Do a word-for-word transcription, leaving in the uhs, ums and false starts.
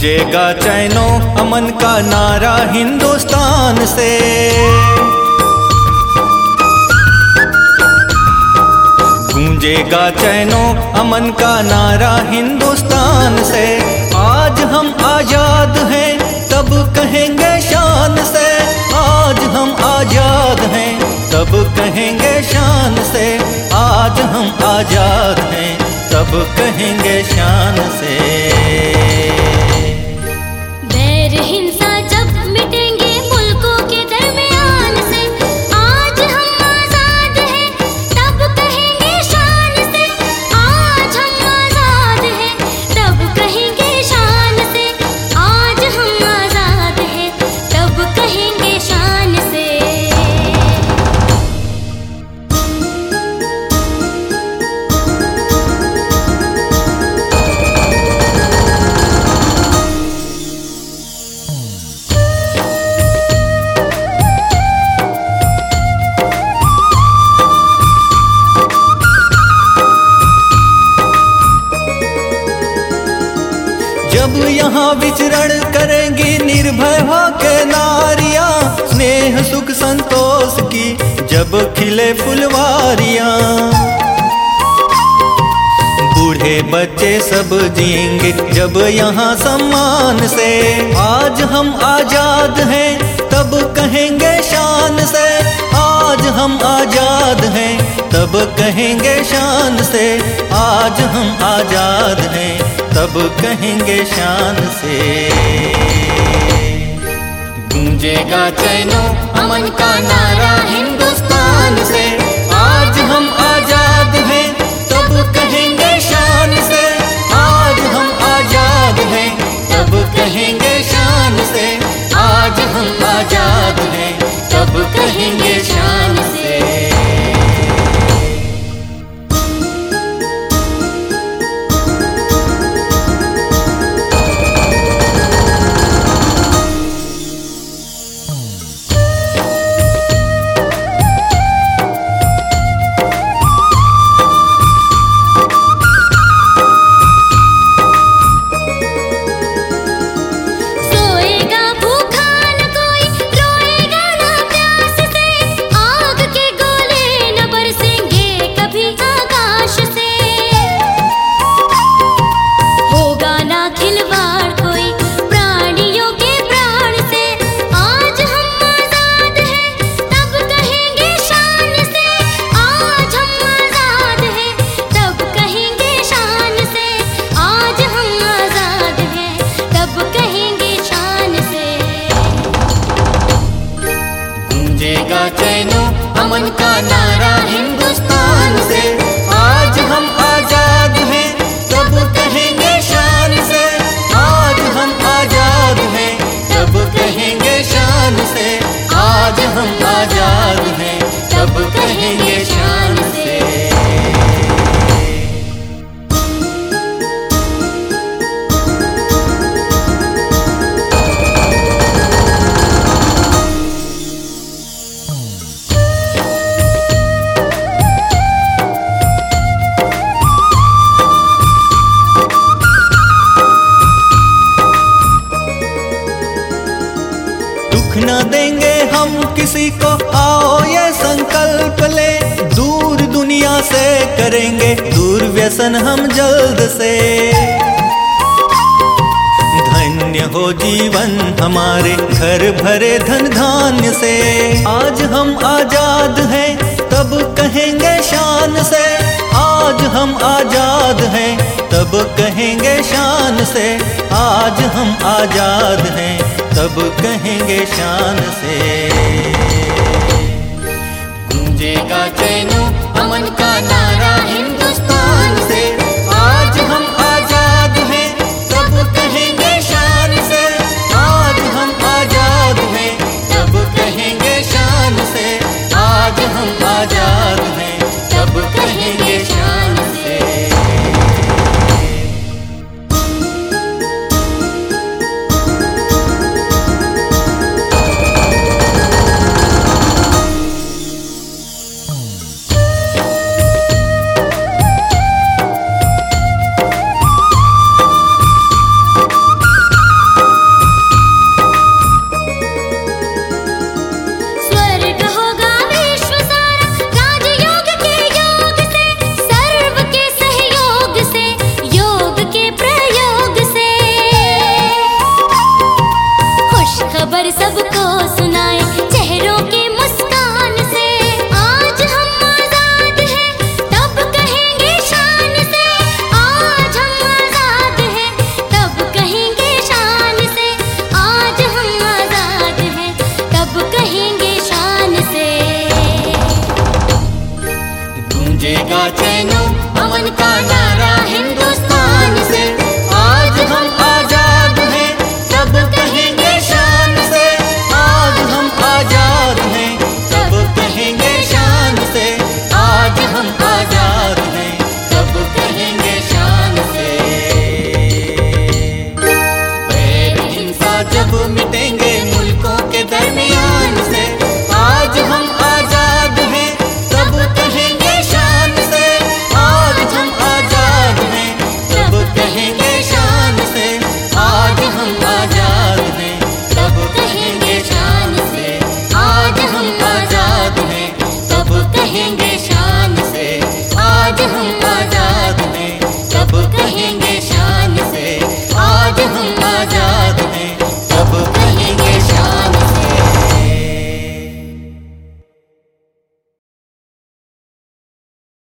गूंजेगा चैनो अमन का नारा हिंदुस्तान से। गूंजेगा चैनो अमन का नारा हिंदुस्तान से। आज हम आजाद हैं तब कहेंगे शान से। आज हम आजाद हैं तब कहेंगे शान से। आज हम आजाद हैं तब कहेंगे शान से। बैर हिंसा जब मिटेंगे मुल्कों के दरमियान से। आज हम आजाद हैं तब कहेंगे शान से। आज हम आजाद हैं तब कहेंगे शान से। आज हम आजाद हैं तब कहेंगे शान से। जब यहाँ विचरण करेंगी निर्भय होके नारियां, स्नेह सुख संतोष की जब खिले फुलवारियां। बूढ़े बच्चे सब जिएंगे जब यहाँ सम्मान से। आज हम आजाद हैं तब कहेंगे शान से। आज हम आजाद हैं तब कहेंगे शान से। आज हम आजाद हैं तब कहेंगे शान से। गूंजेगा चैनो अमन का नारा हिंदुस्तान से। आज हम आजाद हैं तब कहेंगे शान से। आज हम आजाद हैं तब कहेंगे शान से। आज हम आजाद हैं तब कहेंगे शान से। गूंजेगा चैनो अमन का नारा हिंदुस्तान से। आज हम आजाद हैं तब कहेंगे शान से। आज हम आजाद हैं तब कहेंगे शान से। आज हम आजाद हैं तब कहेंगे शान से। न देंगे हम किसी को, आओ ये संकल्प ले। दूर दुनिया से करेंगे दूर व्यसन हम जल्द से। धन्य हो जीवन हमारे घर भरे धन धान्य से। आज हम आजाद हैं तब कहेंगे शान से। आज हम आजाद हैं तब कहेंगे शान से। आज हम आजाद हैं तब कहेंगे शान से। गूंजेगा चैनो अमन का नारा हिंदुस्तान से। आज हम आजाद हैं तब कहेंगे शान से। आज हम आजाद हैं तब कहेंगे शान से। आज हम आजाद हैं तब कहेंगे शान से। गूंजेगा चैनो अमन का नारा हिंदुस्तान